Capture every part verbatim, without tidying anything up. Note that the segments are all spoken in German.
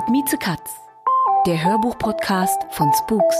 mit Mieze Katz, der Hörbuch-Podcast von Spooks.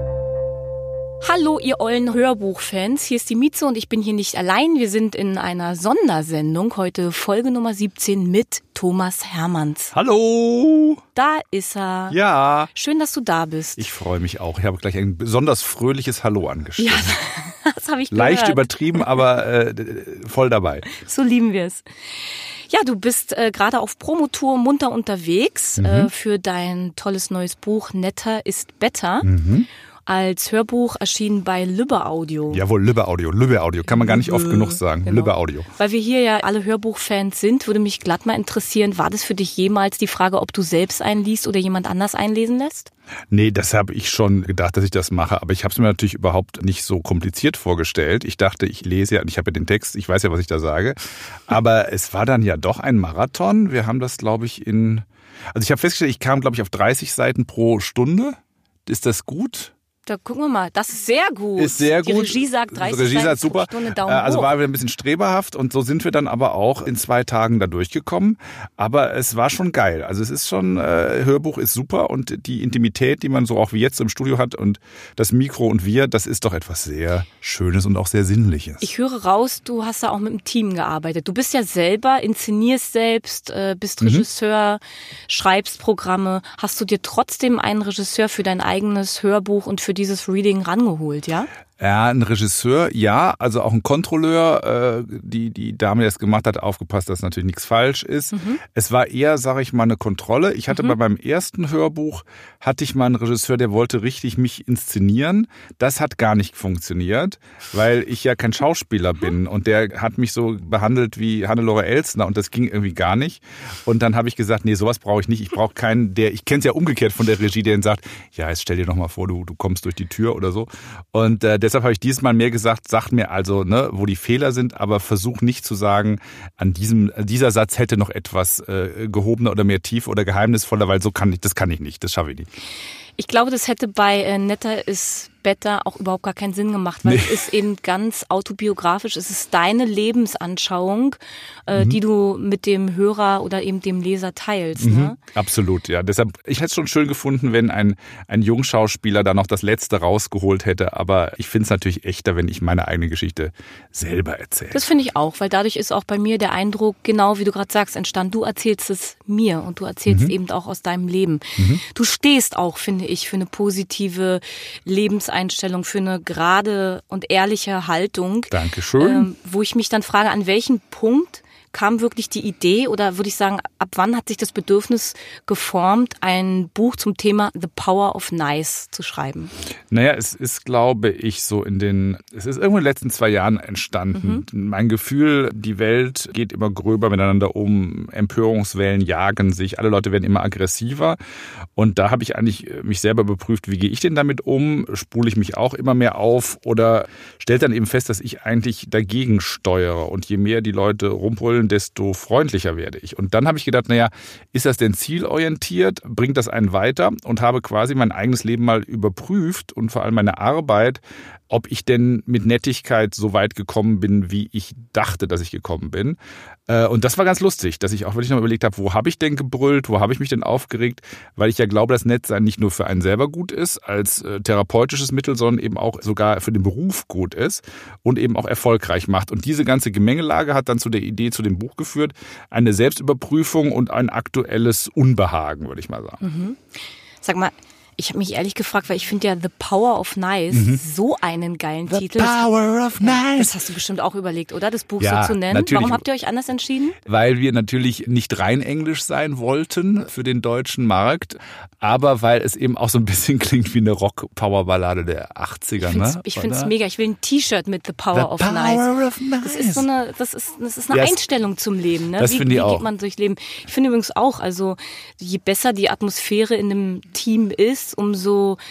Hallo ihr ollen Hörbuchfans, hier ist die Mieze und ich bin hier nicht allein. Wir sind in einer Sondersendung, heute Folge Nummer siebzehn mit Thomas Hermanns. Hallo! Da ist er. Ja. Schön, dass du da bist. Ich freue mich auch. Ich habe gleich ein besonders fröhliches Hallo angestellt. Ja, das habe ich gehört. Leicht übertrieben, aber äh, voll dabei. So lieben wir es. Ja, du bist äh, gerade auf Promotour munter unterwegs mhm. äh, für dein tolles neues Buch Netter ist Better. Mhm. Als Hörbuch erschienen bei Lübbe Audio. Jawohl, Lübbe Audio, Lübbe Audio. Kann man gar nicht oft genug sagen. Genau. Lübbe Audio. Weil wir hier ja alle Hörbuchfans sind, würde mich glatt mal interessieren, war das für dich jemals die Frage, ob du selbst einliest oder jemand anders einlesen lässt? Nee, das habe ich schon gedacht, dass ich das mache. Aber ich habe es mir natürlich überhaupt nicht so kompliziert vorgestellt. Ich dachte, ich lese ja, und ich habe ja den Text, ich weiß ja, was ich da sage. Aber es war dann ja doch ein Marathon. Wir haben das, glaube ich, in... Also ich habe festgestellt, ich kam, glaube ich, auf dreißig Seiten pro Stunde. Ist das gut? Da gucken wir mal. Das ist sehr gut. Ist sehr gut. Die Regie sagt dreißig Die Regie sagt Seiten pro super. Stunde, Daumen also hoch. war wieder ein bisschen streberhaft und so sind wir dann aber auch in zwei Tagen da durchgekommen. Aber es war schon geil. Also es ist schon, äh, Hörbuch ist super und die Intimität, die man so auch wie jetzt im Studio hat und das Mikro und wir, das ist doch etwas sehr Schönes und auch sehr Sinnliches. Ich höre raus, du hast da auch mit einem Team gearbeitet. Du bist ja selber, inszenierst selbst, äh, bist Regisseur, mhm. schreibst Programme. Hast du dir trotzdem einen Regisseur für dein eigenes Hörbuch und für dieses Reading rangeholt, ja? Ja, ein Regisseur, ja, also auch ein Kontrolleur, äh, die die Dame, die das gemacht hat, aufgepasst, dass natürlich nichts falsch ist. Mhm. Es war eher, sage ich mal, eine Kontrolle. Ich hatte mhm. bei meinem ersten Hörbuch, hatte ich mal einen Regisseur, der wollte richtig mich inszenieren. Das hat gar nicht funktioniert, weil ich ja kein Schauspieler bin und der hat mich so behandelt wie Hannelore Elsner und das ging irgendwie gar nicht. Und dann habe ich gesagt, nee, sowas brauche ich nicht. Ich brauche keinen, der, ich kenne es ja umgekehrt von der Regie, der dann sagt, ja, jetzt stell dir doch mal vor, du du kommst durch die Tür oder so. Und äh, deshalb habe ich dieses Mal mehr gesagt, sag mir also, ne, wo die Fehler sind, aber versuch nicht zu sagen, an diesem, dieser Satz hätte noch etwas äh, gehobener oder mehr tief oder geheimnisvoller, weil so kann ich, das kann ich nicht, das schaffe ich nicht. Ich glaube, das hätte bei äh, Netter ist Better auch überhaupt gar keinen Sinn gemacht, weil nee. es ist eben ganz autobiografisch. Es ist deine Lebensanschauung, äh, mhm. die du mit dem Hörer oder eben dem Leser teilst. Mhm. Ne? Absolut, ja. Deshalb, ich hätte es schon schön gefunden, wenn ein, ein Jungschauspieler da noch das Letzte rausgeholt hätte. Aber ich finde es natürlich echter, wenn ich meine eigene Geschichte selber erzähle. Das finde ich auch, weil dadurch ist auch bei mir der Eindruck, genau wie du gerade sagst, entstanden. Du erzählst es mir und du erzählst mhm. eben auch aus deinem Leben. Mhm. Du stehst auch, finde ich, für eine positive Lebenseinstellung. Einstellung, für eine gerade und ehrliche Haltung. Dankeschön. Ähm, wo ich mich dann frage, an welchem Punkt kam wirklich die Idee oder würde ich sagen, ab wann hat sich das Bedürfnis geformt, ein Buch zum Thema The Power of Nice zu schreiben? Naja, es ist, glaube ich, so in den, es ist irgendwo in den letzten zwei Jahren entstanden. Mhm. Mein Gefühl, die Welt geht immer gröber miteinander um, Empörungswellen jagen sich, alle Leute werden immer aggressiver und da habe ich eigentlich mich selber beprüft, wie gehe ich denn damit um? Spule ich mich auch immer mehr auf oder stelle dann eben fest, dass ich eigentlich dagegen steuere und je mehr die Leute rumbrüllen, desto freundlicher werde ich. Und dann habe ich gedacht, naja, ist das denn zielorientiert? Bringt das einen weiter? Und habe quasi mein eigenes Leben mal überprüft und vor allem meine Arbeit, ob ich denn mit Nettigkeit so weit gekommen bin, wie ich dachte, dass ich gekommen bin. Und das war ganz lustig, dass ich auch wirklich noch überlegt habe, wo habe ich denn gebrüllt, wo habe ich mich denn aufgeregt, weil ich ja glaube, dass Nettsein nicht nur für einen selber gut ist, als therapeutisches Mittel, sondern eben auch sogar für den Beruf gut ist und eben auch erfolgreich macht. Und diese ganze Gemengelage hat dann zu der Idee, zu dem Buch geführt, eine Selbstüberprüfung und ein aktuelles Unbehagen, würde ich mal sagen. Mhm. Sag mal, ich habe mich ehrlich gefragt, weil ich finde ja The Power of Nice mhm. so einen geilen The Titel. The Power of Nice. Das hast du bestimmt auch überlegt, oder? Das Buch ja, so zu nennen. Natürlich. Warum habt ihr euch anders entschieden? Weil wir natürlich nicht rein Englisch sein wollten für den deutschen Markt, aber weil es eben auch so ein bisschen klingt wie eine Rock-Power-Ballade der achtziger. Ich finde es ne? mega. Ich will ein T-Shirt mit The Power, The of, Power nice. of Nice. Das ist so eine, das ist, das ist eine yes. Einstellung zum Leben. Ne? Das wie finde ich wie auch. geht man durchs Leben? Ich finde übrigens auch, also je besser die Atmosphäre in einem Team ist, umso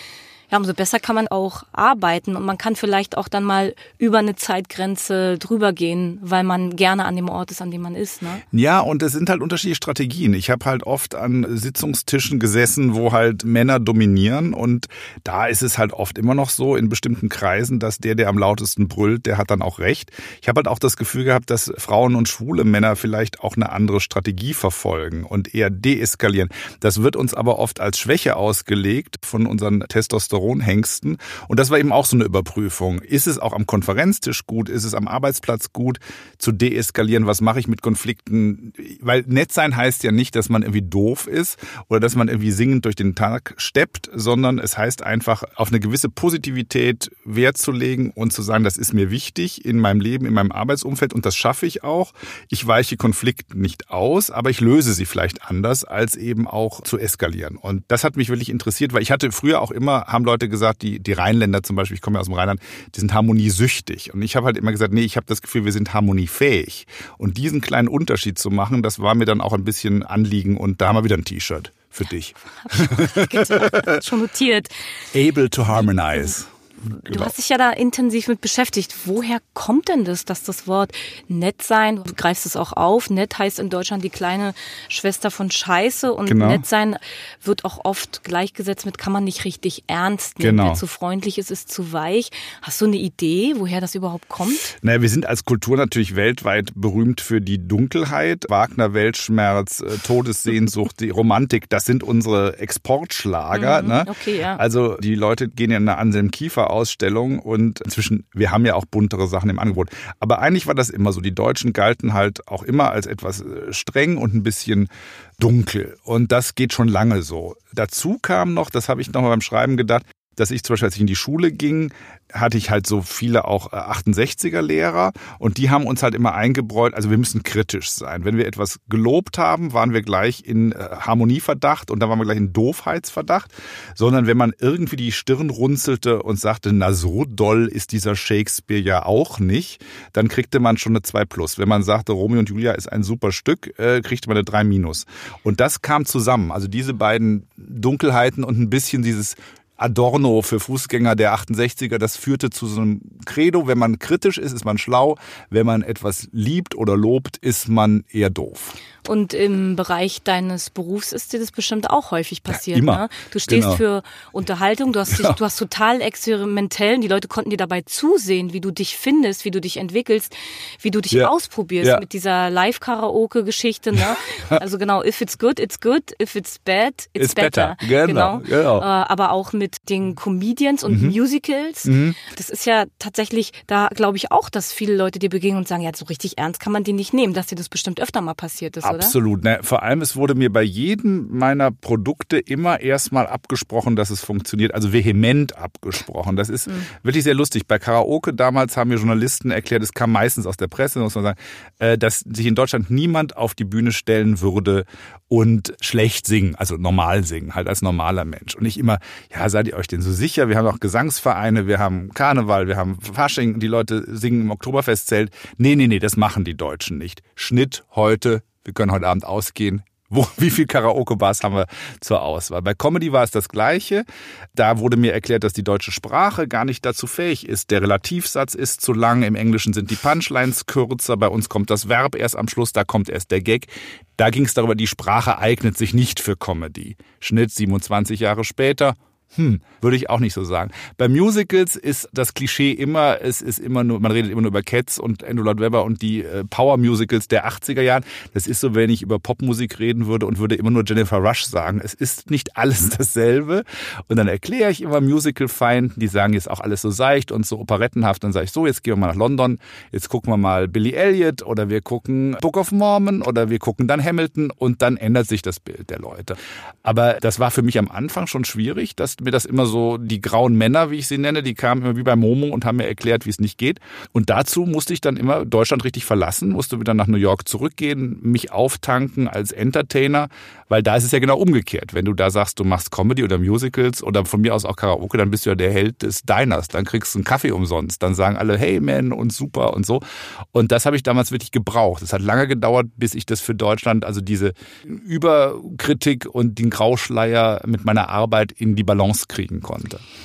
Ja, umso besser kann man auch arbeiten und man kann vielleicht auch dann mal über eine Zeitgrenze drüber gehen, weil man gerne an dem Ort ist, an dem man ist. Ne? Ja, und es sind halt unterschiedliche Strategien. Ich habe halt oft an Sitzungstischen gesessen, wo halt Männer dominieren und da ist es halt oft immer noch so in bestimmten Kreisen, dass der, der am lautesten brüllt, der hat dann auch recht. Ich habe halt auch das Gefühl gehabt, dass Frauen und schwule Männer vielleicht auch eine andere Strategie verfolgen und eher deeskalieren. Das wird uns aber oft als Schwäche ausgelegt von unseren Testosteron Hengsten. Und das war eben auch so eine Überprüfung. Ist es auch am Konferenztisch gut? Ist es am Arbeitsplatz gut zu deeskalieren? Was mache ich mit Konflikten? Weil nett sein heißt ja nicht, dass man irgendwie doof ist oder dass man irgendwie singend durch den Tag steppt, sondern es heißt einfach, auf eine gewisse Positivität Wert zu legen und zu sagen, das ist mir wichtig in meinem Leben, in meinem Arbeitsumfeld und das schaffe ich auch. Ich weiche Konflikte nicht aus, aber ich löse sie vielleicht anders, als eben auch zu eskalieren. Und das hat mich wirklich interessiert, weil ich hatte früher auch immer, haben Leute gesagt, die, die Rheinländer zum Beispiel, ich komme ja aus dem Rheinland, die sind harmoniesüchtig. Und ich habe halt immer gesagt, nee, ich habe das Gefühl, wir sind harmoniefähig. Und diesen kleinen Unterschied zu machen, das war mir dann auch ein bisschen Anliegen. Und da haben wir wieder ein T-Shirt für dich. Hab ich schon, schon notiert. Able to harmonize. Du Genau. hast dich ja da intensiv mit beschäftigt. Woher kommt denn das, dass das Wort nett sein, du greifst es auch auf, nett heißt in Deutschland die kleine Schwester von Scheiße und Genau. nett sein wird auch oft gleichgesetzt mit, kann man nicht richtig ernst nehmen. Genau. Wer zu freundlich ist, ist zu weich. Hast du eine Idee, woher das überhaupt kommt? Naja, wir sind als Kultur natürlich weltweit berühmt für die Dunkelheit. Wagner, Weltschmerz, Todessehnsucht, die Romantik, das sind unsere Exportschlager. Mhm, ne? okay, ja. Also die Leute gehen ja in eine Anselm Kiefer Ausstellung und inzwischen, wir haben ja auch buntere Sachen im Angebot. Aber eigentlich war das immer so. Die Deutschen galten halt auch immer als etwas streng und ein bisschen dunkel. Und das geht schon lange so. Dazu kam noch, das habe ich noch mal beim Schreiben gedacht, dass ich zum Beispiel, als ich in die Schule ging, hatte ich halt so viele auch achtundsechziger-Lehrer und die haben uns halt immer eingebräut, also wir müssen kritisch sein. Wenn wir etwas gelobt haben, waren wir gleich in Harmonieverdacht und dann waren wir gleich in Doofheitsverdacht, sondern wenn man irgendwie die Stirn runzelte und sagte, na so doll ist dieser Shakespeare ja auch nicht, dann kriegte man schon eine zwei plus. Wenn man sagte, Romeo und Julia ist ein super Stück, kriegte man eine drei minus. Und das kam zusammen, also diese beiden Dunkelheiten und ein bisschen dieses Adorno für Fußgänger der achtundsechziger, das führte zu so einem Credo, wenn man kritisch ist, ist man schlau, wenn man etwas liebt oder lobt, ist man eher doof. Und im Bereich deines Berufs ist dir das bestimmt auch häufig passiert. Ja, immer. Ne? Du stehst Genau. für Unterhaltung, du hast, dich, Ja. du hast total experimentell, die Leute konnten dir dabei zusehen, wie du dich findest, wie du dich entwickelst, wie du dich Ja. ausprobierst Ja. mit dieser Live-Karaoke-Geschichte. Ne? Also genau, if it's good, it's good, if it's bad, it's, It's better. Genau, genau. Äh, aber auch mit den Comedians und Mhm. Musicals. Mhm. Das ist ja tatsächlich, da glaube ich auch, dass viele Leute dir begegnen und sagen, ja, so richtig ernst kann man die nicht nehmen, dass dir das bestimmt öfter mal passiert ist, oder? Absolut. Ne, vor allem, es wurde mir bei jedem meiner Produkte immer erstmal abgesprochen, dass es funktioniert. Also vehement abgesprochen. Das ist mhm. wirklich sehr lustig. Bei Karaoke damals haben mir Journalisten erklärt, es kam meistens aus der Presse, muss man sagen, dass sich in Deutschland niemand auf die Bühne stellen würde und schlecht singen, also normal singen, halt als normaler Mensch. Und ich immer, ja, seid ihr euch denn so sicher? Wir haben auch Gesangsvereine, wir haben Karneval, wir haben Fasching, die Leute singen im Oktoberfestzelt. Nee, nee, nee, das machen die Deutschen nicht. Schnitt heute. Wir können heute Abend ausgehen. Wo, wie viel Karaoke-Bars haben wir zur Auswahl? Bei Comedy war es das Gleiche. Da wurde mir erklärt, dass die deutsche Sprache gar nicht dazu fähig ist. Der Relativsatz ist zu lang. Im Englischen sind die Punchlines kürzer. Bei uns kommt das Verb erst am Schluss. Da kommt erst der Gag. Da ging es darüber, die Sprache eignet sich nicht für Comedy. Schnitt siebenundzwanzig Jahre später. Hm, würde ich auch nicht so sagen. Bei Musicals ist das Klischee immer, es ist immer nur, man redet immer nur über Cats und Andrew Lloyd Webber und die äh, Power-Musicals der achtziger Jahren. Das ist so, wenn ich über Popmusik reden würde und würde immer nur Jennifer Rush sagen. Es ist nicht alles dasselbe. Und dann erkläre ich immer Musical-Feinden, die sagen, jetzt auch alles so seicht und so operettenhaft. Dann sage ich so, jetzt gehen wir mal nach London, jetzt gucken wir mal Billy Elliot oder wir gucken Book of Mormon oder wir gucken dann Hamilton und dann ändert sich das Bild der Leute. Aber das war für mich am Anfang schon schwierig, dass mir das immer so, die grauen Männer, wie ich sie nenne, die kamen immer wie bei Momo und haben mir erklärt, wie es nicht geht. Und dazu musste ich dann immer Deutschland richtig verlassen, musste wieder nach New York zurückgehen, mich auftanken als Entertainer, weil da ist es ja genau umgekehrt. Wenn du da sagst, du machst Comedy oder Musicals oder von mir aus auch Karaoke, dann bist du ja der Held des Diners. Dann kriegst du einen Kaffee umsonst. Dann sagen alle, hey man und super und so. Und das habe ich damals wirklich gebraucht. Es hat lange gedauert, bis ich das für Deutschland, also diese Überkritik und den Grauschleier mit meiner Arbeit in die Balance kriegen konnte.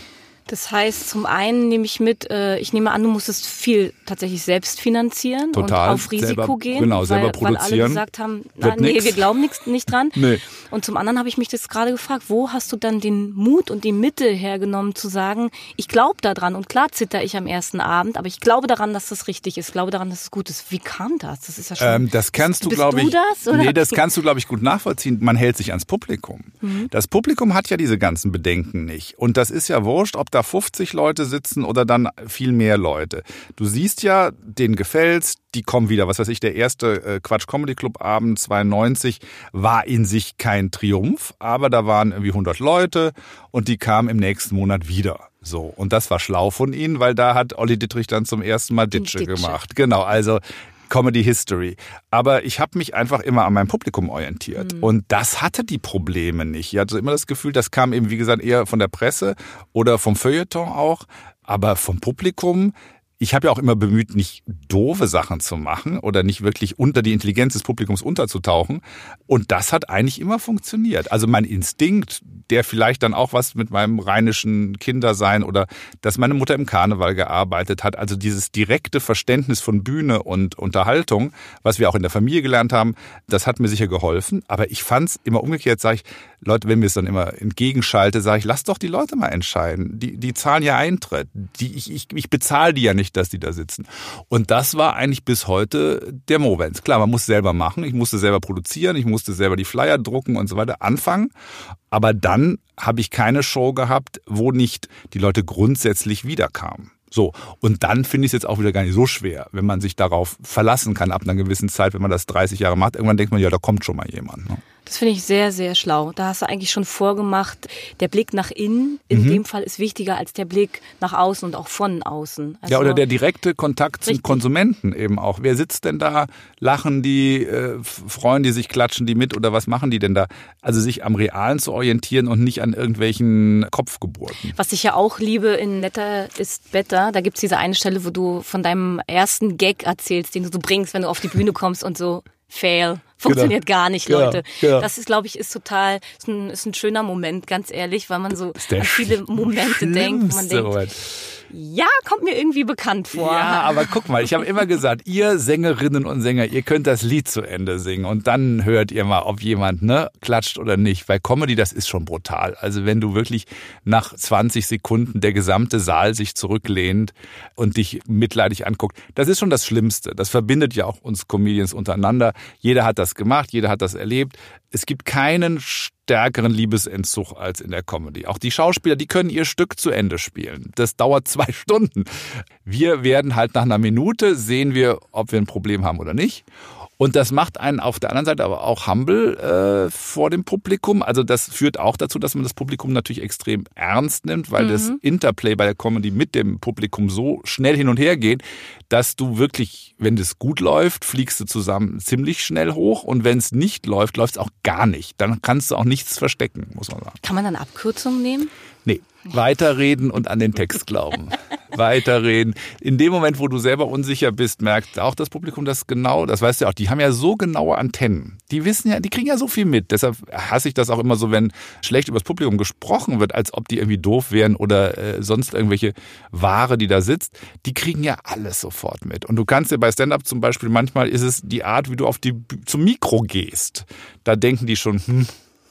Das heißt, zum einen nehme ich mit, äh, ich nehme an, du musstest viel tatsächlich selbst finanzieren Total, und auf Risiko selber, gehen, genau, weil, selber produzieren. weil alle gesagt haben, na, nee, nix. wir glauben nix, nicht dran. Nee. Und zum anderen habe ich mich das gerade gefragt, wo hast du dann den Mut und die Mitte hergenommen zu sagen, ich glaube da dran und klar zitter ich am ersten Abend, aber ich glaube daran, dass das richtig ist, ich glaube daran, dass es gut ist. Wie kam das? Das ist ja schon. Ähm, das kannst du, glaube ich. Das, oder? Nee, das kannst du, glaube ich, gut nachvollziehen. Man hält sich ans Publikum. Mhm. Das Publikum hat ja diese ganzen Bedenken nicht. Und das ist ja wurscht, ob da fünfzig Leute sitzen oder dann viel mehr Leute. Du siehst ja, denen gefällt's, die kommen wieder. Was weiß ich, der erste äh, Quatsch Comedy Club Abend zweiundneunzig war in sich kein Triumph, aber da waren irgendwie hundert Leute und die kamen im nächsten Monat wieder. So, und das war schlau von ihnen, weil da hat Olli Dittrich dann zum ersten Mal Ditsche, Ditsche. gemacht. Genau, also Comedy History. Aber ich habe mich einfach immer an meinem Publikum orientiert. Mhm. Und das hatte die Probleme nicht. Ich hatte immer das Gefühl, das kam eben, wie gesagt, eher von der Presse oder vom Feuilleton auch. Aber vom Publikum, ich habe ja auch immer bemüht, nicht doofe Sachen zu machen oder nicht wirklich unter die Intelligenz des Publikums unterzutauchen. Und das hat eigentlich immer funktioniert. Also mein Instinkt, der vielleicht dann auch was mit meinem rheinischen Kindersein oder dass meine Mutter im Karneval gearbeitet hat, also dieses direkte Verständnis von Bühne und Unterhaltung, was wir auch in der Familie gelernt haben, das hat mir sicher geholfen. Aber ich fand es immer umgekehrt, sage ich, Leute, wenn mir es dann immer entgegenschalte, sage ich, lass doch die Leute mal entscheiden. Die, die zahlen ja Eintritt. Die, ich, ich, ich bezahle die ja nicht, dass die da sitzen. Und das war eigentlich bis heute der Movens. Klar, man muss selber machen. Ich musste selber produzieren. Ich musste selber die Flyer drucken und so weiter anfangen. Aber dann habe ich keine Show gehabt, wo nicht die Leute grundsätzlich wiederkamen. So, und dann finde ich es jetzt auch wieder gar nicht so schwer, wenn man sich darauf verlassen kann ab einer gewissen Zeit, wenn man das dreißig Jahre macht. Irgendwann denkt man, ja, da kommt schon mal jemand. Ne? Das finde ich sehr, sehr schlau. Da hast du eigentlich schon vorgemacht, der Blick nach innen in mhm. dem Fall ist wichtiger als der Blick nach außen und auch von außen. Also ja, oder der direkte Kontakt zum richtig. Konsumenten eben auch. Wer sitzt denn da? Lachen die, äh, freuen die sich, klatschen die mit oder was machen die denn da? Also sich am Realen zu orientieren und nicht an irgendwelchen Kopfgeburten. Was ich ja auch liebe in Netter ist Better, da gibt's diese eine Stelle, wo du von deinem ersten Gag erzählst, den du so bringst, wenn du auf die Bühne kommst und so fail. Funktioniert genau. gar nicht, Leute. Genau. Genau. Das ist, glaube ich, ist total, ist ein, ist ein schöner Moment, ganz ehrlich, weil man so an viele Momente denkt, wo man denkt, Moment. Ja, kommt mir irgendwie bekannt vor. Ja, aber guck mal, ich habe immer gesagt, ihr Sängerinnen und Sänger, ihr könnt das Lied zu Ende singen und dann hört ihr mal, ob jemand ne klatscht oder nicht. Bei Comedy, das ist schon brutal. Also wenn du wirklich nach zwanzig Sekunden der gesamte Saal sich zurücklehnt und dich mitleidig anguckt, das ist schon das Schlimmste. Das verbindet ja auch uns Comedians untereinander. Jeder hat das gemacht, jeder hat das erlebt. Es gibt keinen stärkeren Liebesentzug als in der Comedy. Auch die Schauspieler, die können ihr Stück zu Ende spielen. Das dauert zwei Stunden. Wir werden halt nach einer Minute sehen wir, ob wir ein Problem haben oder nicht. Und das macht einen auf der anderen Seite aber auch humble äh, vor dem Publikum. Also das führt auch dazu, dass man das Publikum natürlich extrem ernst nimmt, weil mhm. das Interplay bei der Comedy mit dem Publikum so schnell hin und her geht, dass du wirklich, wenn das gut läuft, fliegst du zusammen ziemlich schnell hoch. Und wenn es nicht läuft, läuft es auch gar nicht. Dann kannst du auch nichts verstecken, muss man sagen. Kann man dann Abkürzungen nehmen? Nee, weiterreden und an den Text glauben. Weiterreden. In dem Moment, wo du selber unsicher bist, merkt auch das Publikum das genau, das weißt du auch, die haben ja so genaue Antennen. Die wissen ja, die kriegen ja so viel mit. Deshalb hasse ich das auch immer so, wenn schlecht über das Publikum gesprochen wird, als ob die irgendwie doof wären oder äh, sonst irgendwelche Ware, die da sitzt. Die kriegen ja alles sofort mit. Und du kannst ja bei Stand-Up zum Beispiel, manchmal ist es die Art, wie du auf die zum Mikro gehst. Da denken die schon, hm,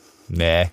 nee.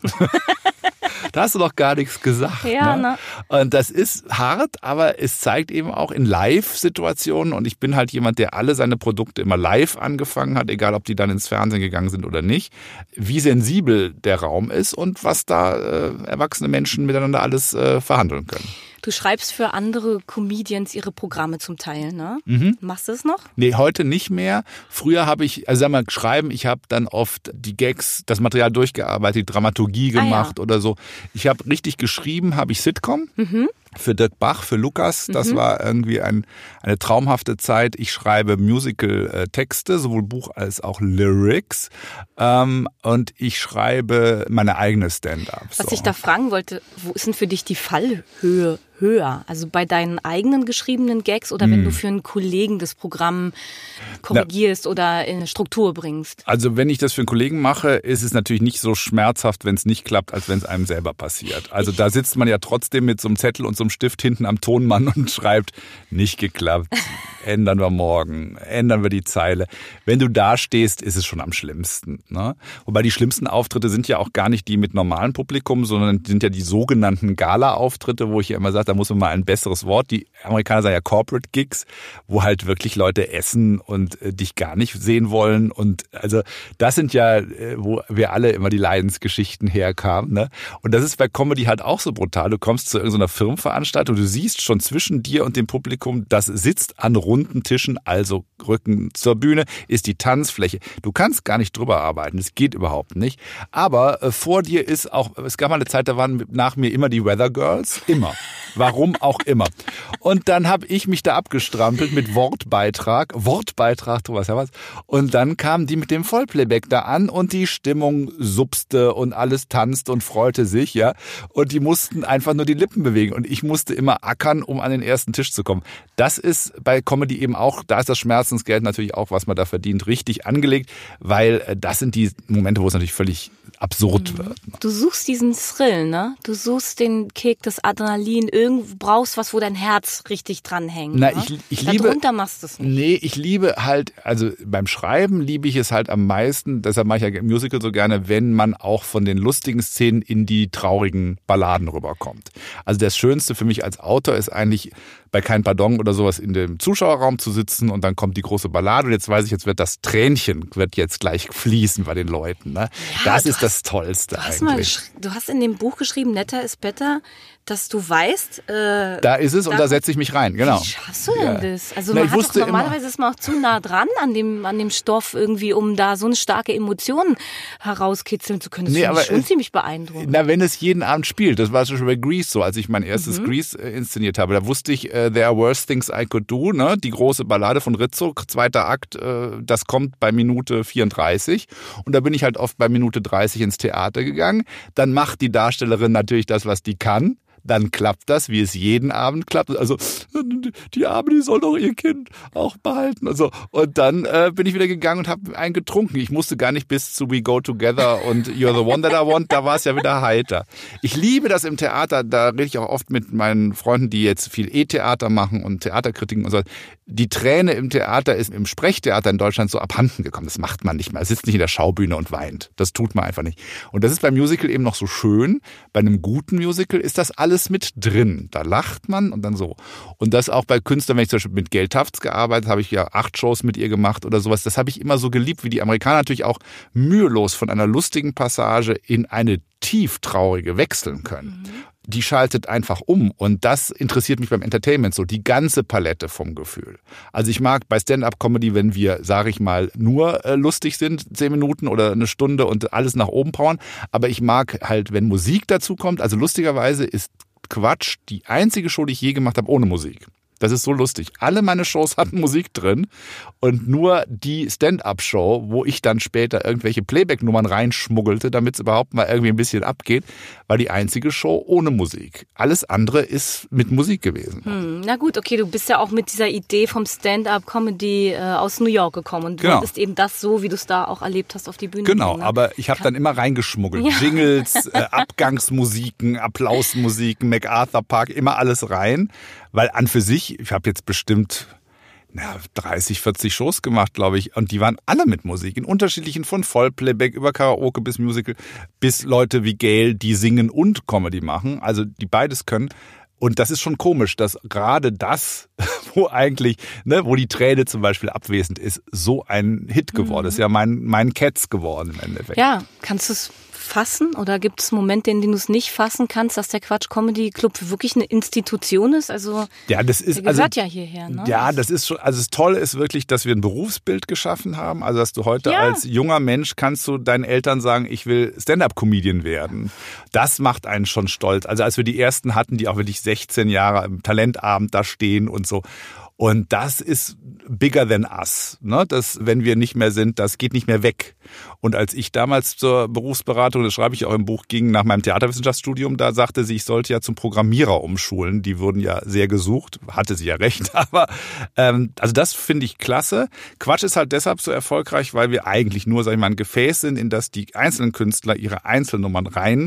Da hast du doch gar nichts gesagt. Ja, ne? Ne? Und das ist hart, aber es zeigt eben auch in Live-Situationen, und ich bin halt jemand, der alle seine Produkte immer live angefangen hat, egal ob die dann ins Fernsehen gegangen sind oder nicht, wie sensibel der Raum ist und was da äh, erwachsene Menschen miteinander alles äh, verhandeln können. Du schreibst für andere Comedians ihre Programme zum Teil, ne? Mhm. Machst du es noch? Nee, heute nicht mehr. Früher habe ich, also sag mal, schreiben, ich habe dann oft die Gags, das Material durchgearbeitet, die Dramaturgie gemacht ah, ja. oder so. Ich habe richtig geschrieben, habe ich Sitcom. Mhm. Für Dirk Bach, für Lukas, das mhm. war irgendwie ein, eine traumhafte Zeit. Ich schreibe Musical-Texte, sowohl Buch als auch Lyrics. Ähm, und ich schreibe meine eigene Stand-Ups. Was so. ich da fragen wollte, wo ist denn für dich die Fallhöhe höher? Also bei deinen eigenen geschriebenen Gags oder hm. wenn du für einen Kollegen das Programm korrigierst Na, oder in eine Struktur bringst? Also wenn ich das für einen Kollegen mache, ist es natürlich nicht so schmerzhaft, wenn es nicht klappt, als wenn es einem selber passiert. Also ich da sitzt man ja trotzdem mit so einem Zettel und so so einem Stift hinten am Tonmann und schreibt, nicht geklappt, ändern wir morgen, ändern wir die Zeile. Wenn du da stehst, ist es schon am schlimmsten. Ne? Wobei die schlimmsten Auftritte sind ja auch gar nicht die mit normalem Publikum, sondern sind ja die sogenannten Gala-Auftritte, wo ich ja immer sage, da muss man mal ein besseres Wort, die Amerikaner sagen ja Corporate Gigs, wo halt wirklich Leute essen und äh, dich gar nicht sehen wollen. Und also das sind ja, äh, wo wir alle immer die Leidensgeschichten herkamen. Ne? Und das ist bei Comedy halt auch so brutal. Du kommst zu irgendeiner Firmenveranstaltung, du siehst schon zwischen dir und dem Publikum, das sitzt an runden Tischen, also Rücken zur Bühne, ist die Tanzfläche. Du kannst gar nicht drüber arbeiten, das geht überhaupt nicht. Aber äh, vor dir ist auch, es gab mal eine Zeit, da waren nach mir immer die Weather Girls, immer. Warum auch immer. Und dann habe ich mich da abgestrampelt mit Wortbeitrag, Wortbeitrag, Thomas Hermanns. Und dann kamen die mit dem Vollplayback da an und die Stimmung supste und alles tanzte und freute sich, ja. Und die mussten einfach nur die Lippen bewegen und ich musste immer ackern, um an den ersten Tisch zu kommen. Das ist bei Comedy eben auch, da ist das Schmerzensgeld natürlich auch, was man da verdient, richtig angelegt, weil das sind die Momente, wo es natürlich völlig absurd mhm. wird. Du suchst diesen Thrill, ne? Du suchst den Kick, das Adrenalin, irgendwo brauchst was, wo dein Herz richtig dranhängt. Na, ne? ich, ich liebe, Darunter machst du es nicht. Nee, ich liebe halt, also beim Schreiben liebe ich es halt am meisten, deshalb mache ich ja Musical so gerne, wenn man auch von den lustigen Szenen in die traurigen Balladen rüberkommt. Also das Schönste für mich als Autor ist eigentlich, bei Kein Pardon oder sowas in dem Zuschauerraum zu sitzen und dann kommt die große Ballade und jetzt weiß ich, jetzt wird das Tränchen wird jetzt gleich fließen bei den Leuten. Ne? Ja, das ist hast, das Tollste du hast eigentlich. Mal, du hast in dem Buch geschrieben, Netter ist better, dass du weißt... Äh, da ist es und da, da setze ich mich rein, genau. Wie schaffst du denn ja. das? Also Na, man hat wusste doch, normalerweise immer, ist man auch zu nah dran an dem, an dem Stoff irgendwie, um da so eine starke Emotion herauskitzeln zu können. Das nee, finde ich schon es, ziemlich beeindruckend. Na, wenn es jeden Abend spielt, das war zum Beispiel bei Grease so, als ich mein erstes mhm. Grease äh, inszeniert habe, da wusste ich, äh, there are worse things I could do, ne? Die große Ballade von Rizzo, zweiter Akt, äh, das kommt bei Minute vierunddreißig und da bin ich halt oft bei Minute dreißig ins Theater gegangen. Dann macht die Darstellerin natürlich das, was die kann. Dann klappt das, wie es jeden Abend klappt. Also die Arme, die soll doch ihr Kind auch behalten. Und, so. Und dann äh, bin ich wieder gegangen und habe einen getrunken. Ich musste gar nicht bis zu We Go Together und You're the One That I Want. Da war es ja wieder heiter. Ich liebe das im Theater. Da rede ich auch oft mit meinen Freunden, die jetzt viel E-Theater machen und Theaterkritiken und so. Die Träne im Theater ist im Sprechtheater in Deutschland so abhanden gekommen. Das macht man nicht mehr. Es sitzt nicht in der Schaubühne und weint. Das tut man einfach nicht. Und das ist beim Musical eben noch so schön. Bei einem guten Musical ist das alles mit drin. Da lacht man und dann so. Und das auch bei Künstlern, wenn ich zum Beispiel mit Gail Tufts gearbeitet habe, ich ja acht Shows mit ihr gemacht oder sowas. Das habe ich immer so geliebt, wie die Amerikaner natürlich auch mühelos von einer lustigen Passage in eine tief traurige wechseln können. Mhm. Die schaltet einfach um und das interessiert mich beim Entertainment so, die ganze Palette vom Gefühl. Also ich mag bei Stand-up-Comedy, wenn wir, sage ich mal, nur äh, lustig sind, zehn Minuten oder eine Stunde und alles nach oben powern, aber ich mag halt, wenn Musik dazu kommt, also lustigerweise ist Quatsch die einzige Show, die ich je gemacht habe ohne Musik. Das ist so lustig. Alle meine Shows hatten Musik drin und nur die Stand-up-Show, wo ich dann später irgendwelche Playback-Nummern reinschmuggelte, damit es überhaupt mal irgendwie ein bisschen abgeht, war die einzige Show ohne Musik. Alles andere ist mit Musik gewesen. Hm, na gut, okay, du bist ja auch mit dieser Idee vom Stand-up-Comedy äh, aus New York gekommen und du genau. wolltest eben das so, wie du es da auch erlebt hast, auf die Bühne Genau, bringen, ne? aber ich habe dann immer reingeschmuggelt. Ja. Jingles, äh, Abgangsmusiken, Applausmusiken, MacArthur Park, immer alles rein. Weil an für sich, ich habe jetzt bestimmt na, dreißig, vierzig Shows gemacht, glaube ich. Und die waren alle mit Musik. In unterschiedlichen, von Vollplayback über Karaoke bis Musical, bis Leute wie Gail, die singen und Comedy machen. Also die beides können. Und das ist schon komisch, dass gerade das, wo eigentlich, ne, wo die Träne zum Beispiel abwesend ist, so ein Hit geworden mhm. ist. Ja, mein, mein Cats geworden im Endeffekt. Ja, kannst du es fassen oder gibt es Momente, in denen du es nicht fassen kannst, dass der Quatsch Comedy Club wirklich eine Institution ist? Also ja, das ist, der gehört also, ja hierher. Ne? Ja, das ist schon, also das Tolle ist wirklich, dass wir ein Berufsbild geschaffen haben. Also dass du heute ja. als junger Mensch kannst du deinen Eltern sagen, ich will Stand-up-Comedian werden. Das macht einen schon stolz. Also als wir die ersten hatten, die auch wirklich sechzehn Jahre im Talentabend da stehen und so. Und das ist bigger than us. Ne? Das, wenn wir nicht mehr sind, das geht nicht mehr weg. Und als ich damals zur Berufsberatung, das schreibe ich auch im Buch, ging nach meinem Theaterwissenschaftsstudium, da sagte sie, ich sollte ja zum Programmierer umschulen. Die wurden ja sehr gesucht, hatte sie ja recht. Aber ähm, also das finde ich klasse. Quatsch ist halt deshalb so erfolgreich, weil wir eigentlich nur, sag ich mal, ein Gefäß sind, in das die einzelnen Künstler ihre Einzelnummern rein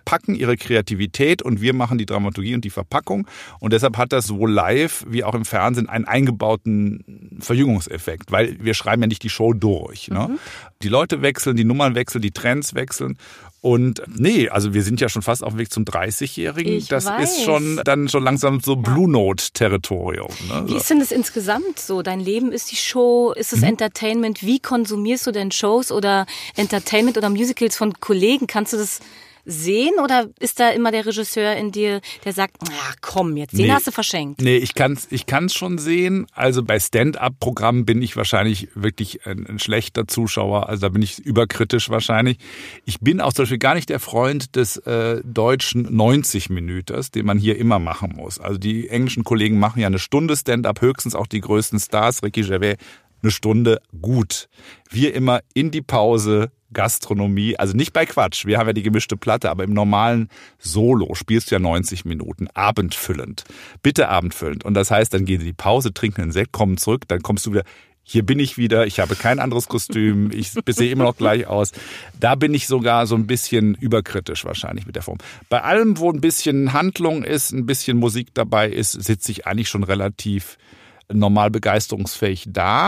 packen ihre Kreativität und wir machen die Dramaturgie und die Verpackung. Und deshalb hat das sowohl live wie auch im Fernsehen einen eingebauten Verjüngungseffekt, weil wir schreiben ja nicht die Show durch. Ne? Mhm. Die Leute wechseln, die Nummern wechseln, die Trends wechseln. Und nee, also wir sind ja schon fast auf dem Weg zum dreißigjährigen. Ich das weiß. ist schon dann schon langsam so Blue Note-Territorium. Ne? Wie ist denn das insgesamt so? Dein Leben ist die Show, ist es mhm. Entertainment? Wie konsumierst du denn Shows oder Entertainment oder Musicals von Kollegen? Kannst du das sehen oder ist da immer der Regisseur in dir, der sagt, na komm, jetzt den nee, hast du verschenkt? Nee, ich kann's, ich kann's schon sehen. Also bei Stand-up-Programmen bin ich wahrscheinlich wirklich ein, ein schlechter Zuschauer. Also da bin ich überkritisch wahrscheinlich. Ich bin auch zum Beispiel gar nicht der Freund des äh, deutschen neunzig-Minüters, den man hier immer machen muss. Also die englischen Kollegen machen ja eine Stunde Stand-up, höchstens auch die größten Stars, Ricky Gervais, eine Stunde gut. Wir immer in die Pause, Gastronomie, also nicht bei Quatsch, wir haben ja die gemischte Platte, aber im normalen Solo spielst du ja neunzig Minuten, abendfüllend, bitte abendfüllend. Und das heißt, dann gehen sie die Pause, trinken einen Sekt, kommen zurück, dann kommst du wieder, hier bin ich wieder, ich habe kein anderes Kostüm, ich sehe immer noch gleich aus. Da bin ich sogar so ein bisschen überkritisch wahrscheinlich mit der Form. Bei allem, wo ein bisschen Handlung ist, ein bisschen Musik dabei ist, sitze ich eigentlich schon relativ normal begeisterungsfähig da.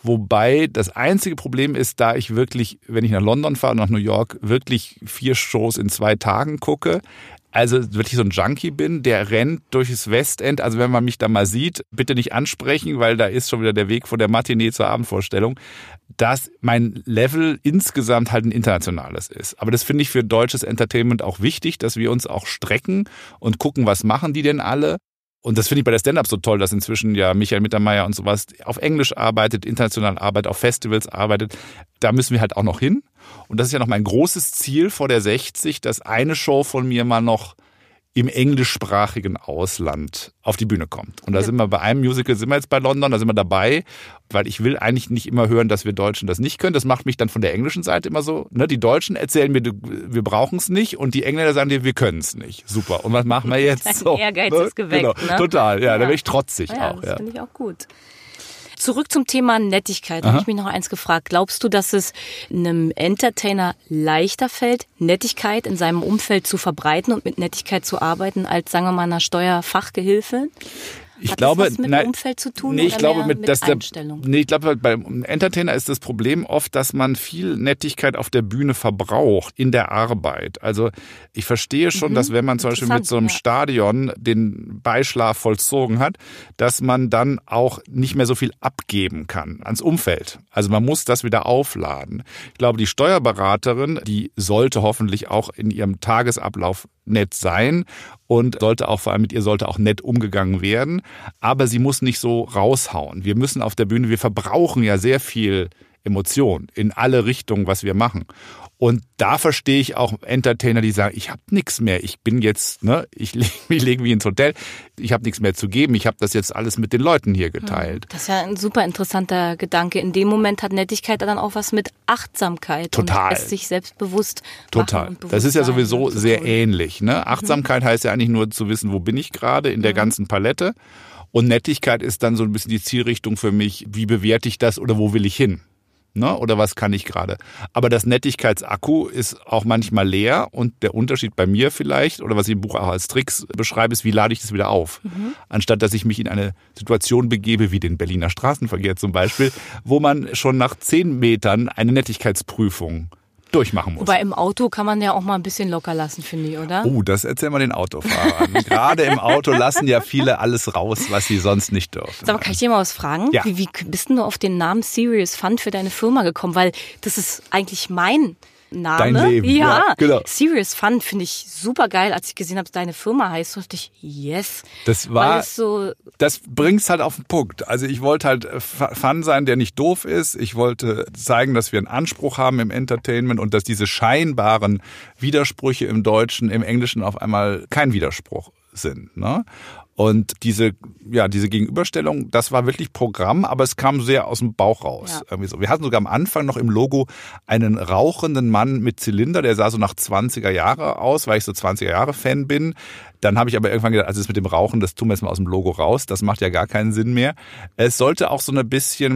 Wobei das einzige Problem ist, da ich wirklich, wenn ich nach London fahre und nach New York, wirklich vier Shows in zwei Tagen gucke, also wirklich so ein Junkie bin, der rennt durch das Westend. Also wenn man mich da mal sieht, bitte nicht ansprechen, weil da ist schon wieder der Weg von der Matinee zur Abendvorstellung, dass mein Level insgesamt halt ein internationales ist. Aber das finde ich für deutsches Entertainment auch wichtig, dass wir uns auch strecken und gucken, was machen die denn alle. Und das finde ich bei der Stand-Up so toll, dass inzwischen ja Michael Mittermeier und sowas auf Englisch arbeitet, international arbeitet, auf Festivals arbeitet. Da müssen wir halt auch noch hin. Und das ist ja noch mein großes Ziel vor der sechzig, dass eine Show von mir mal noch im englischsprachigen Ausland auf die Bühne kommt. Und da sind wir bei einem Musical, sind wir jetzt bei London, da sind wir dabei, weil ich will eigentlich nicht immer hören, dass wir Deutschen das nicht können. Das macht mich dann von der englischen Seite immer so, ne? Die Deutschen erzählen mir, wir brauchen es nicht und die Engländer sagen dir, wir können es nicht. Super. Und was machen wir jetzt? Dein so, Ehrgeiz ne? ist geweckt, genau. ne? Total, ja, ja. da bin ich trotzig ja, auch. Das ja. finde ich auch gut. Zurück zum Thema Nettigkeit. Da habe ich mich noch eins gefragt. Glaubst du, dass es einem Entertainer leichter fällt, Nettigkeit in seinem Umfeld zu verbreiten und mit Nettigkeit zu arbeiten, als, sagen wir mal, einer Steuerfachgehilfe? Ich Hat glaube, das was mit nein, dem Umfeld zu tun nee, ich oder glaube, mehr mit, mit dass der, Einstellung? nee, ich glaube, beim Entertainer ist das Problem oft, dass man viel Nettigkeit auf der Bühne verbraucht, in der Arbeit. Also ich verstehe schon, mhm. dass wenn man zum Beispiel mit so einem ja. Stadion den Beischlaf vollzogen hat, dass man dann auch nicht mehr so viel abgeben kann ans Umfeld. Also man muss das wieder aufladen. Ich glaube, die Steuerberaterin, die sollte hoffentlich auch in ihrem Tagesablauf nett sein und sollte auch, vor allem mit ihr sollte auch nett umgegangen werden. Aber sie muss nicht so raushauen. Wir müssen auf der Bühne, wir verbrauchen ja sehr viel Emotion in alle Richtungen, was wir machen. Und da verstehe ich auch Entertainer, die sagen, ich habe nichts mehr, ich bin jetzt, ne, ich lege mich leg wie ins Hotel, ich habe nichts mehr zu geben, ich habe das jetzt alles mit den Leuten hier geteilt. Das ist ja ein super interessanter Gedanke. In dem Moment hat Nettigkeit dann auch was mit Achtsamkeit. Total. Und es sich selbstbewusst Total. Und das ist ja sowieso sehr ähnlich. Ne? Achtsamkeit mhm. heißt ja eigentlich nur zu wissen, wo bin ich gerade in der mhm. ganzen Palette. Und Nettigkeit ist dann so ein bisschen die Zielrichtung für mich, wie bewerte ich das oder wo will ich hin? Ne? Oder was kann ich gerade? Aber das Nettigkeitsakku ist auch manchmal leer und der Unterschied bei mir vielleicht, oder was ich im Buch auch als Tricks beschreibe, ist, wie lade ich das wieder auf? Mhm. Anstatt, dass ich mich in eine Situation begebe, wie den Berliner Straßenverkehr zum Beispiel, wo man schon nach zehn Metern eine Nettigkeitsprüfung durchmachen muss. Wobei im Auto kann man ja auch mal ein bisschen locker lassen, finde ich, oder? Oh, das erzählen wir den Autofahrern. Gerade im Auto lassen ja viele alles raus, was sie sonst nicht dürfen. Aber kann ich dir mal was fragen? Ja. Wie, wie bist denn du auf den Namen Serious Fun für deine Firma gekommen? Weil das ist eigentlich mein Name. Dein Leben. Ja, ja genau. Serious Fun finde ich super geil. Als ich gesehen habe, deine Firma heißt, dachte ich, yes. Das war, so das bringt's halt auf den Punkt. Also ich wollte halt Fun sein, der nicht doof ist. Ich wollte zeigen, dass wir einen Anspruch haben im Entertainment und dass diese scheinbaren Widersprüche im Deutschen, im Englischen auf einmal kein Widerspruch sind, ne? Und diese, ja, diese Gegenüberstellung, das war wirklich Programm, aber es kam sehr aus dem Bauch raus. Ja. Irgendwie so. Wir hatten sogar am Anfang noch im Logo einen rauchenden Mann mit Zylinder, der sah so nach zwanziger Jahre aus, weil ich so zwanziger Jahre Fan bin. Dann habe ich aber irgendwann gedacht, also das mit dem Rauchen, das tun wir jetzt mal aus dem Logo raus, das macht ja gar keinen Sinn mehr. Es sollte auch so ein bisschen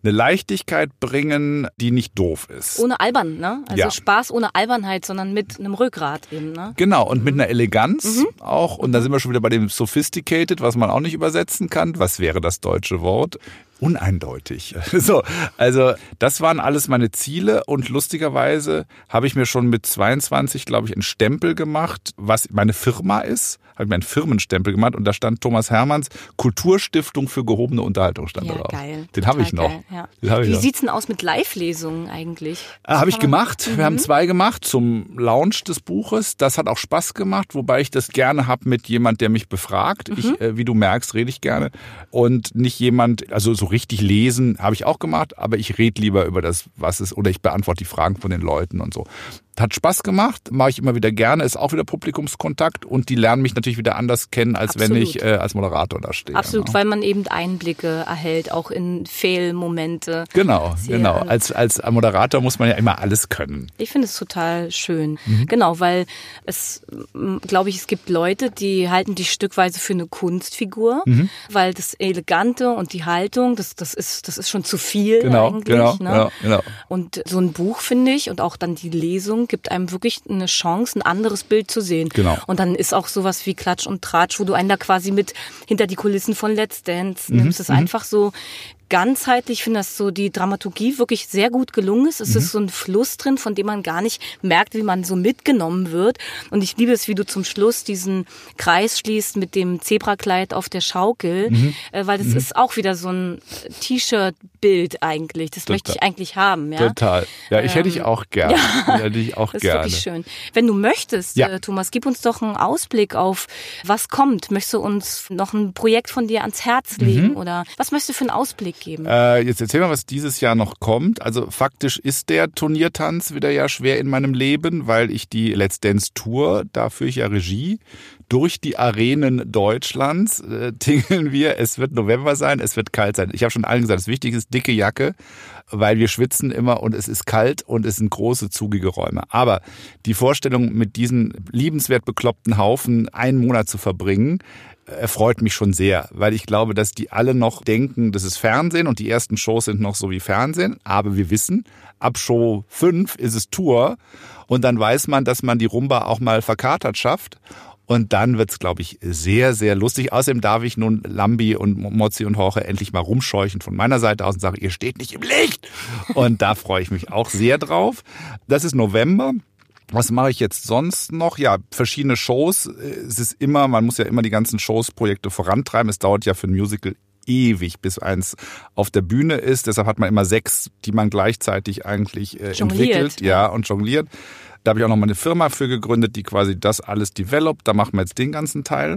eine Leichtigkeit bringen, die nicht doof ist. Ohne albern, ne? Also ja. Spaß ohne Albernheit, sondern mit einem Rückgrat eben, ne? Genau, und mit einer Eleganz mhm. auch. Und da sind wir schon wieder bei dem Sophisticated, was man auch nicht übersetzen kann. Was wäre das deutsche Wort? Uneindeutig. So, also das waren alles meine Ziele und lustigerweise habe ich mir schon mit zweiundzwanzig, glaube ich, einen Stempel gemacht, was meine Firma ist. Habe ich mir einen Firmenstempel gemacht und da stand Thomas Hermanns Kulturstiftung für gehobene Unterhaltung stand ja, da drauf. Geil. Den habe ich noch. Geil, ja. Den hab ich Wie noch. sieht's denn aus mit Live-Lesungen eigentlich? Äh, habe ich gemacht. Mhm. Wir haben zwei gemacht zum Launch des Buches. Das hat auch Spaß gemacht, wobei ich das gerne habe mit jemand, der mich befragt. Mhm. Ich, äh, wie du merkst, rede ich gerne. Und nicht jemand, also so richtig lesen habe ich auch gemacht, aber ich rede lieber über das, was es, oder ich beantworte die Fragen von den Leuten und so. Hat Spaß gemacht, mache ich immer wieder gerne, ist auch wieder Publikumskontakt und die lernen mich natürlich wieder anders kennen, als Absolut. wenn ich äh, als Moderator da stehe. Absolut, ne? Weil man eben Einblicke erhält, auch in Fehlmomente. Genau, genau. Als, als Moderator muss man ja immer alles können. Ich finde es total schön. Mhm. Genau, weil es, glaube ich, es gibt Leute, die halten dich stückweise für eine Kunstfigur, mhm. weil das Elegante und die Haltung, das, das, ist, das ist schon zu viel genau, eigentlich. Genau, ne? genau, genau. Und so ein Buch, finde ich, und auch dann die Lesung, gibt einem wirklich eine Chance, ein anderes Bild zu sehen. Genau. Und dann ist auch sowas wie Klatsch und Tratsch, wo du einen da quasi mit hinter die Kulissen von Let's Dance nimmst. Das ist mhm. einfach so ganzheitlich. Ich finde, dass so die Dramaturgie wirklich sehr gut gelungen ist. Es mhm. ist so ein Fluss drin, von dem man gar nicht merkt, wie man so mitgenommen wird. Und ich liebe es, wie du zum Schluss diesen Kreis schließt mit dem Zebrakleid auf der Schaukel, mhm. äh, weil das mhm. ist auch wieder so ein T-Shirt-Bild eigentlich. Das Total. möchte ich eigentlich haben. Ja? Total. Ja, ich ähm, hätte ich auch gerne. Ja, hätte ich auch das gerne. ist wirklich schön. Wenn du möchtest, ja. äh, Thomas, gib uns doch einen Ausblick auf, was kommt. Möchtest du uns noch ein Projekt von dir ans Herz legen? Mhm. Oder was möchtest du für einen Ausblick geben? Äh, jetzt erzähl mal, was dieses Jahr noch kommt. Also faktisch ist der Turniertanz wieder ja schwer in meinem Leben, weil ich die Let's Dance Tour, da führe ich ja Regie, durch die Arenen Deutschlands äh, tingeln wir. Es wird November sein, es wird kalt sein. Ich habe schon allen gesagt, das Wichtige ist dicke Jacke, weil wir schwitzen immer und es ist kalt und es sind große, zugige Räume. Aber die Vorstellung, mit diesen liebenswert bekloppten Haufen einen Monat zu verbringen, erfreut mich schon sehr, weil ich glaube, dass die alle noch denken, das ist Fernsehen und die ersten Shows sind noch so wie Fernsehen. Aber wir wissen, ab Show fünf ist es Tour und dann weiß man, dass man die Rumba auch mal verkatert schafft. Und dann wird's, glaube ich, sehr, sehr lustig. Außerdem darf ich nun Lambi und Mozzi und Jorge endlich mal rumscheuchen von meiner Seite aus und sage, ihr steht nicht im Licht. Und da freue ich mich auch sehr drauf. Das ist November. Was mache ich jetzt sonst noch? Ja, verschiedene Shows. Es ist immer, man muss ja immer die ganzen Shows, Projekte vorantreiben. Es dauert ja für ein Musical ewig, bis eins auf der Bühne ist. Deshalb hat man immer sechs, die man gleichzeitig eigentlich äh, entwickelt, ja, und jongliert. Da habe ich auch noch mal eine Firma für gegründet, die quasi das alles developt. Da machen wir jetzt den ganzen Teil.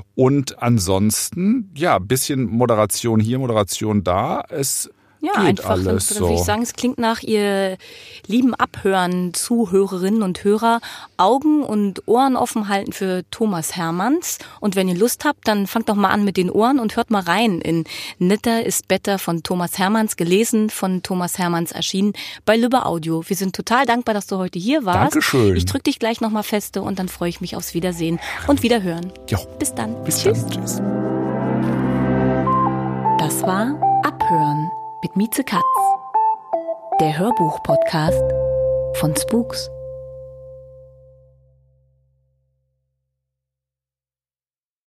Und ansonsten, ja, bisschen Moderation hier, Moderation da. Es Ja, geht einfach, alles dann so. würde ich sagen, es klingt nach ihr lieben Abhören, Zuhörerinnen und Hörer, Augen und Ohren offen halten für Thomas Hermanns. Und wenn ihr Lust habt, dann fangt doch mal an mit den Ohren und hört mal rein in Netter ist Better von Thomas Hermanns, gelesen von Thomas Hermanns, erschienen bei Lübbe Audio. Wir sind total dankbar, dass du heute hier warst. Dankeschön. Ich drück dich gleich nochmal feste und dann freue ich mich aufs Wiedersehen und Wiederhören. Jo. Bis dann. Bis Tschüss. dann. Tschüss. Das war Abhören mit Mieze Katz, der Hörbuch-Podcast von Spooks.